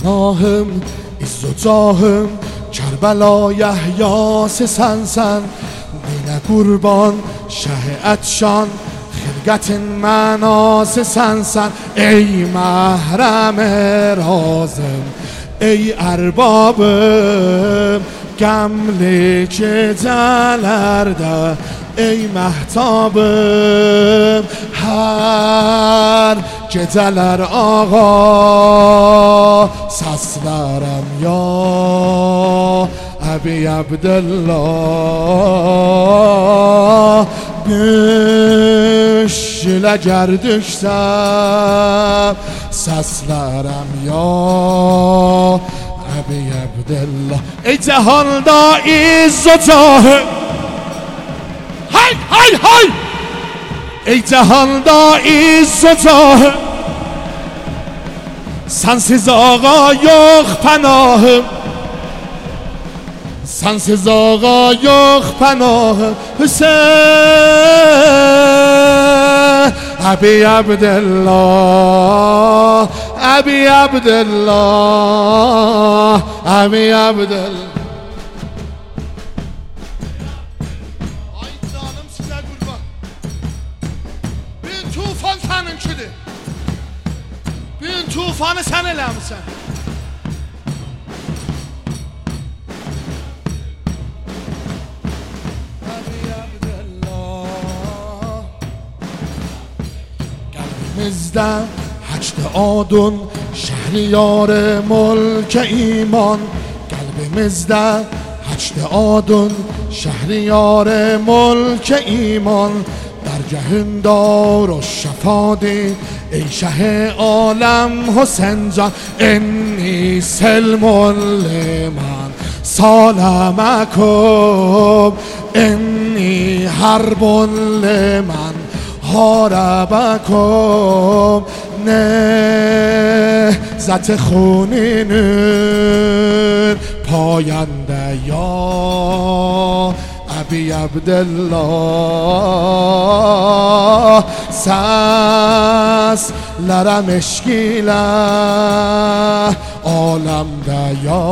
پناهم عز و جاهم کربلا یحیاس سنسن دین قربان شه اتشان خلقت مناس سنسن ای محرم رازم ای اربابم گملی که جلرده ای محتابم هر geceler ağa saslarım ya Abi Abdullah Düşle gerdüksem saslarım ya Abi Abdullah Ey cehanda izz o cahı Hay hay hay Ey cehanda izz o cahı Sensiz ağa yok panahım Sensiz ağa yok panahım Hüseyin Abi Abdullah Abi Abdullah Abi Abdullah Ay canım size kurban Bir tufan seninkidir Bütün tufanı sen eləmişsən Qəlbimizdə həcd adun Şəhriyar mülk iman Qəlbimizdə həcd adun Şəhriyar mülk iman درگهندار و شفادی ای شه عالم حسین جان انی سلم لمن سالمکم انی حرب لمن حاربکم نهضت خونین پاینده یا Abi Abdullah Seslerem eşkiyle Alemde ya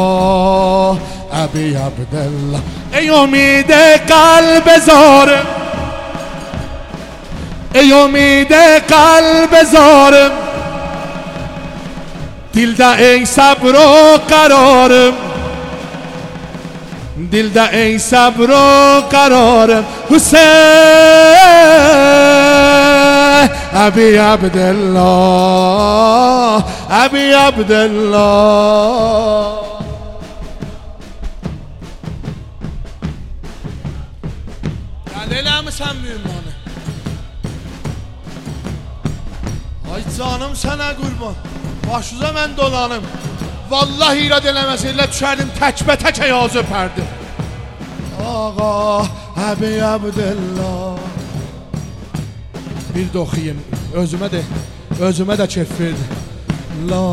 Abi Abdullah Ey umide kalbe zarım Ey umide kalbe zarım Dilde ey sabr o kararım Dilde ey sabr o kararım Hüseyin Abi Abdullah Abi Abdullah Gələləmişsən mühümmanı Ay canım sənə qurban Başuza mən dolanım Vallahi irad eləməsəylə düşərdim təkbə-tək əyaz öpərdim Ağa Abi Abdullah Bir də oxuyayım Özümə də kef verdi La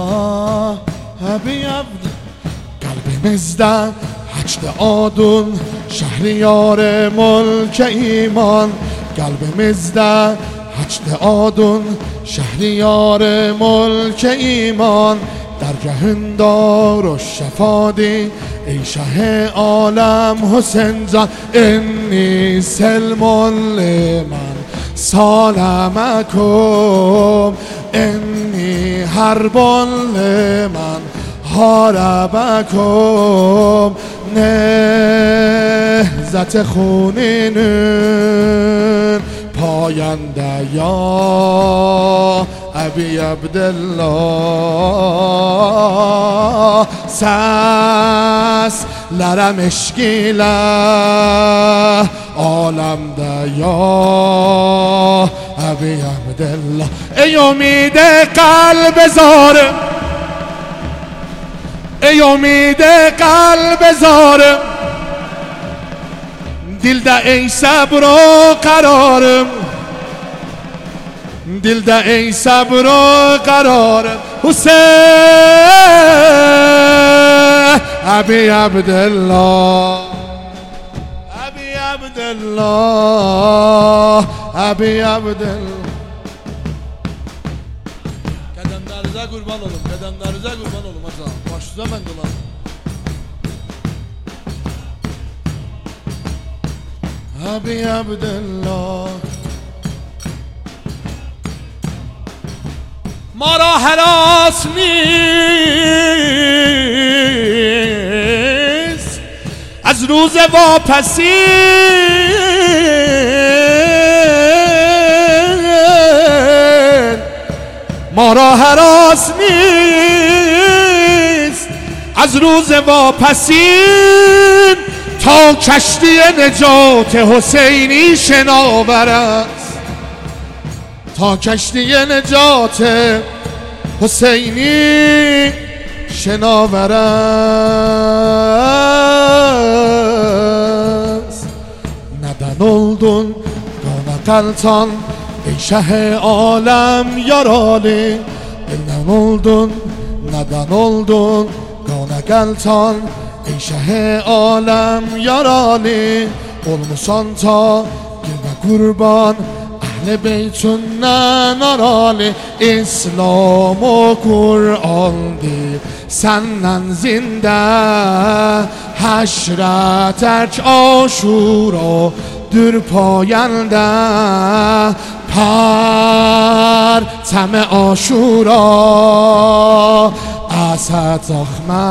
Abi Abdullah Qəlbimizdə həcd adun Şəhriyar mülk iman Qəlbimizdə həcd adun Şəhriyar mülk iman درگهندار و شفادی ای شه عالم حسین جان انی سلم لمن سالمکم انی حرب لمن حاربکم نهضت خونین پاینده یا Abi Abdullah Seslerem eşkiyle Alemde ya Abi Abdullah Ey umide kalbe zarım Ey umide kalbe zarım Dilde ey sabr o kararım Dilde ey sabr o kararım Hüseyin Abi Abdullah Abi Abdullah Abi Abdullah Qədəmlərinizə qurban olum, qədəmlərinizə qurban olum aca. Başınıza mən dolanım. Abi Abdullah ما را هراس نیست از روز واپسی ما را هراس نیست از روز واپسی تا کشتی نجات حسینی شناور است تا کشتی نجات حسینی شناور است neden oldun Ganakaltan ey şeh alem yaralı neden oldun Ganakaltan ey şeh alem yaralı olmusan ta girme kurban Beytünden aralı İslam o Kur'an'dı senden zinde Haşre terk aşura dür payende Pertem aşura Asad zahme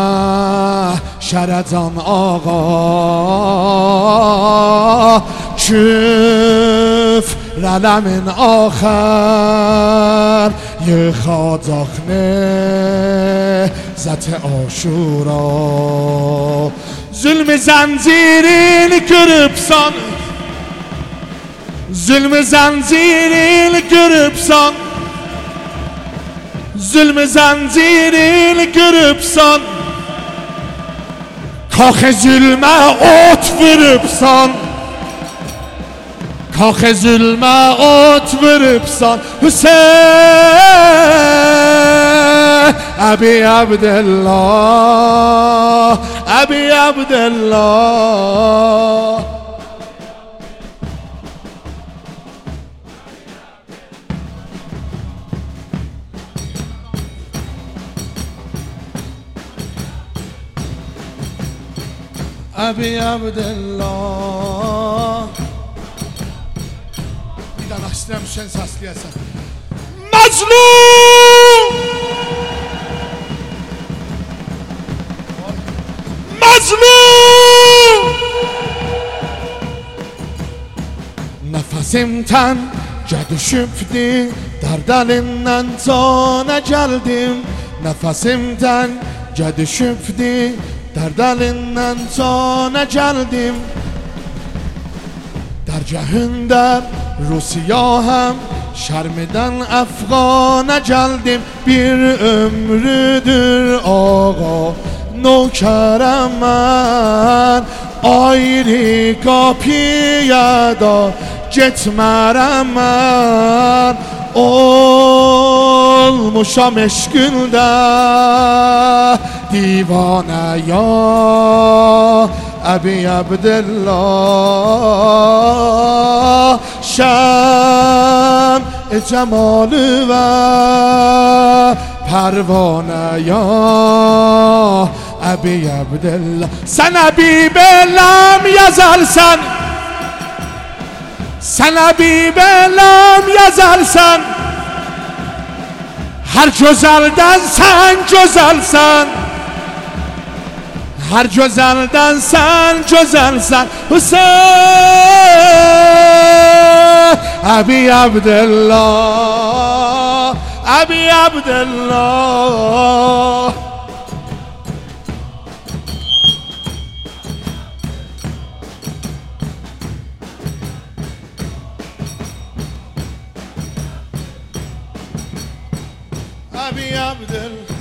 şeredan ağa Rələmin axər Yıxacaq nezət-i aşura Zülmü zəncirini qırıbsan Zülmü zəncirini qırıbsan Zülmü zəncirini qırıbsan Kaxı zülmə ot vırıbsan Kax zülmə ot vırıbsan Hüseyin Əbi Abdullah Əbi Abdullah Əbi Abdullah İstəyirəm Hüseyin səsləyəsən Məzlum Məzlum Nəfəsim təngə düşübdü Dərd əlindən cana gəldim Nəfəsim təngə düşübdü Dərd əlindən cana gəldim Dərgahında Rusiyahım şərmidən Əfqana gəldim Bir ömrüdür ağa nökərəm mən Ayrı qapıya da getmərəm mən Olmuşam eşqində divanə ya Əbi Abdullah şəm cəmalı və pərvanə ya Əbi Abdullah Sən Əbi beləm yazarsan Sən Əbi beləm yazarsan Hər gözəldən sən gözəlsən Hər gözəldən sən gözəlsən Hüseyin Əbi Abdullah Əbi Abdullah Əbi Abdullah